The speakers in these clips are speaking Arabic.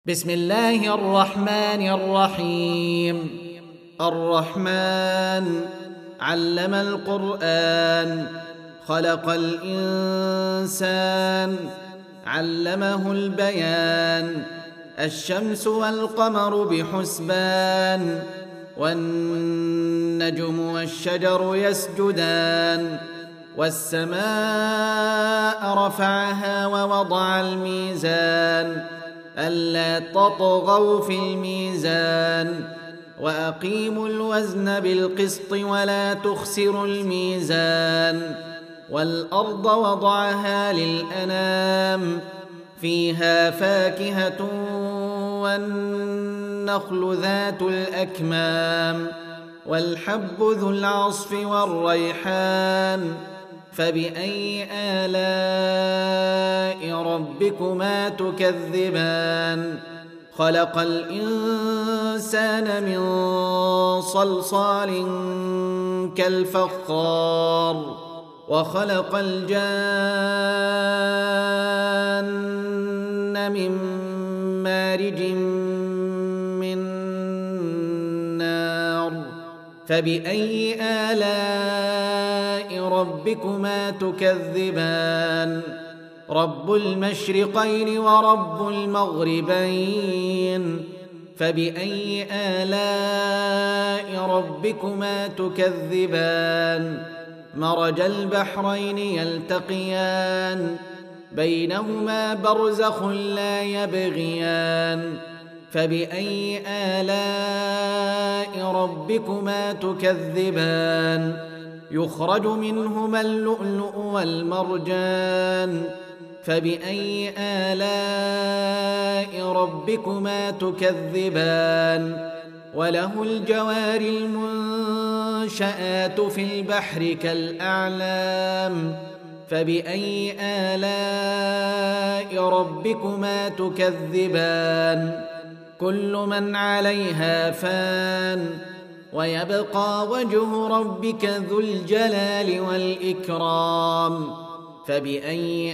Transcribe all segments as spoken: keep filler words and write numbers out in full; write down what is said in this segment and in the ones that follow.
بسم الله الرحمن الرحيم. الرحمن علم القرآن، خلق الإنسان، علمه البيان. الشمس والقمر بحسبان، والنجم والشجر يسجدان. والسماء رفعها ووضع الميزان، ألا تطغوا في الميزان، وأقيموا الوزن بالقسط ولا تخسروا الميزان. والأرض وضعها للأنام، فيها فاكهة والنخل ذات الأكمام، والحب ذو العصف والريحان. فبأي آلاء ربكما تكذبان؟ خلق الإنسان من صلصال كالفخار، وخلق الجان من مارج من نار. فبأي آلاء ربكما تكذبان؟ رب المشرقين ورب المغربين. فبأي آلاء ربكما تكذبان؟ مرج البحرين يلتقيان، بينهما برزخ لا يبغيان. فبأي آلاء ربكما تكذبان؟ يخرج منهما اللؤلؤ والمرجان. فبأي آلاء ربكما تكذبان؟ وله الجوار المنشآت في البحر كالأعلام. فبأي آلاء ربكما تكذبان؟ كل من عليها فان، ويبقى وجه ربك ذو الجلال والإكرام. فبأي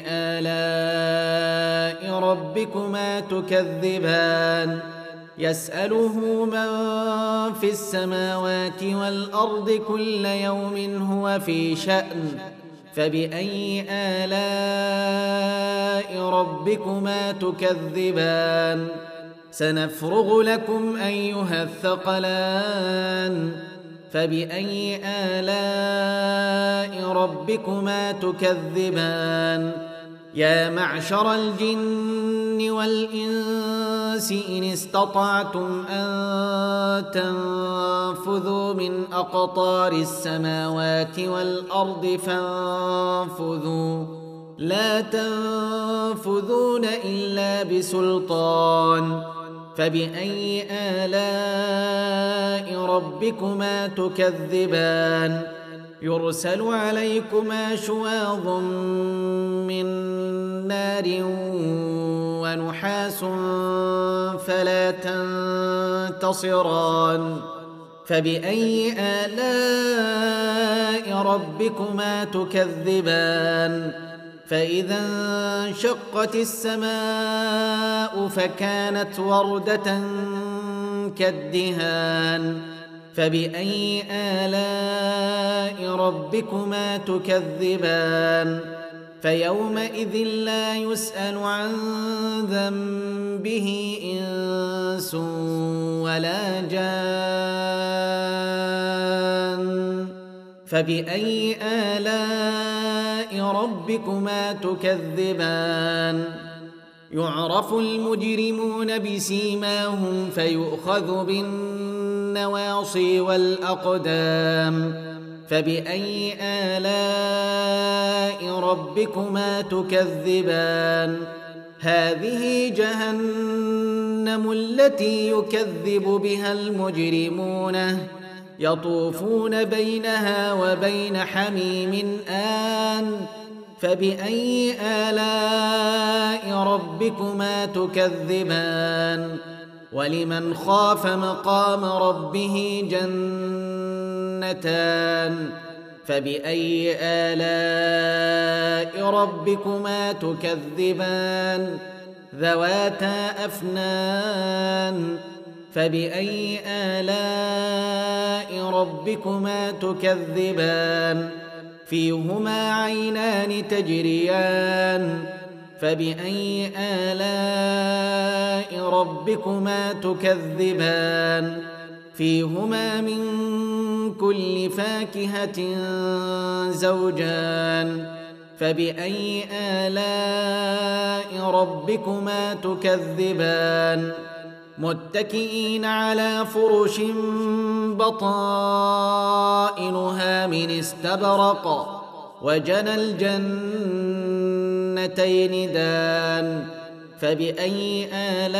آلاء ربكما تكذبان؟ يسأله من في السماوات والأرض كل يوم هو في شأن. فبأي آلاء ربكما تكذبان؟ سنفرغ لكم أيها الثقلان. فبأي آلاء ربكما تكذبان؟ يا معشر الجن والإنس إن استطعتم أن تنفذوا من أقطار السماوات والأرض فانفذوا، لا تنفذون إلا بسلطان. فبأي آلاء ربكما تكذبان؟ يرسل عليكما شواظ من نار ونحاس فلا تنتصران. فبأي آلاء ربكما تكذبان؟ فإذا انشقت السماء فكانت وردة كالدهان. فبأي آلاء ربكما تكذبان؟ فيومئذ لا يسأل عن ذنبه إنس ولا جان. فبأي آلاء ربكما تكذبان؟ يعرف المجرمون بسيماهم فيؤخذ بالنواصي والأقدام. فبأي آلاء ربكما تكذبان؟ هذه جهنم التي يكذب بها المجرمون، يطوفون بينها وبين حميم آن. فبأي آلاء ربكما تكذبان؟ ولمن خاف مقام ربه جنتان. فبأي آلاء ربكما تكذبان؟ ذواتا أفنان فبأي آلاء ربكما تكذبان فيهما عينان تجريان فبأي آلاء ربكما تكذبان فيهما من كل فاكهة زوجان فبأي آلاء ربكما تكذبان متكئين على فرش بطائنها من استبرق وجنى الجنتين دان فبأي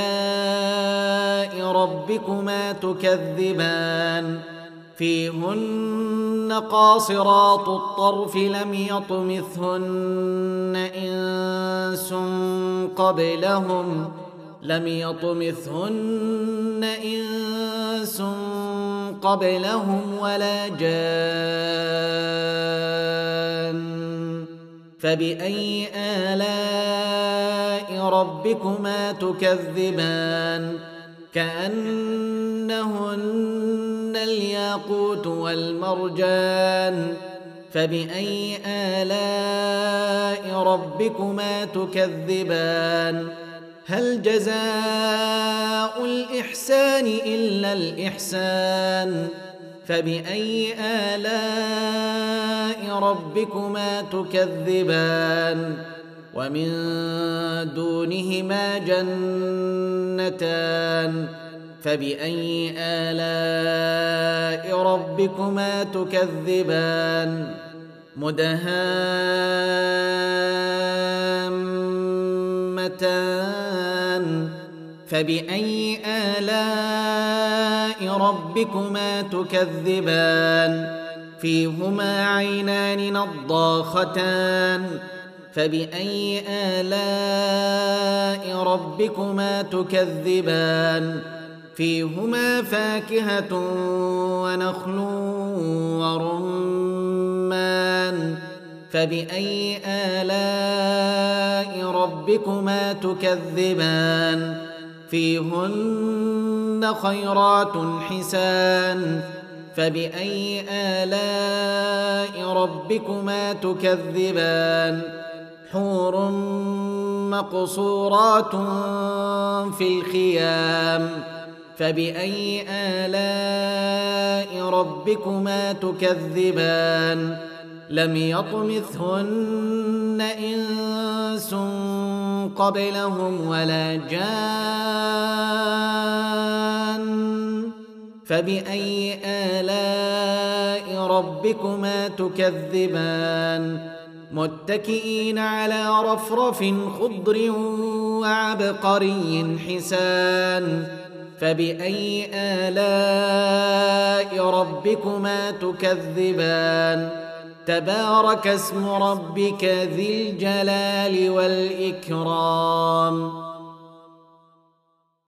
آلاء ربكما تكذبان فيهن قاصرات الطرف لم يطمثهن إنس قبلهم لم يطمثهن إنس قبلهم ولا جان فبأي آلاء ربكما تكذبان كأنهن الياقوت والمرجان فبأي آلاء ربكما تكذبان هل جزاء الإحسان إلا الإحسان فبأي آلاء ربكما تكذبان ومن دونهما جنتان فبأي آلاء ربكما تكذبان مدهامتان فبأي آلاء ربكما تكذبان فيهما عينان نضاختان فبأي آلاء ربكما تكذبان فيهما فاكهة ونخل ورمان فبأي آلاء ربكما تكذبان فيهن خيرات حسان فبأي آلاء ربكما تكذبان حور مقصورات في الخيام فبأي آلاء ربكما تكذبان لم يطمثهن إنس قبلهم ولا جان فبأي آلاء ربكما تكذبان متكئين على رفرف خضر وعبقري حسان فبأي آلاء ربكما تكذبان تبارك اسم ربك ذي الجلال والإكرام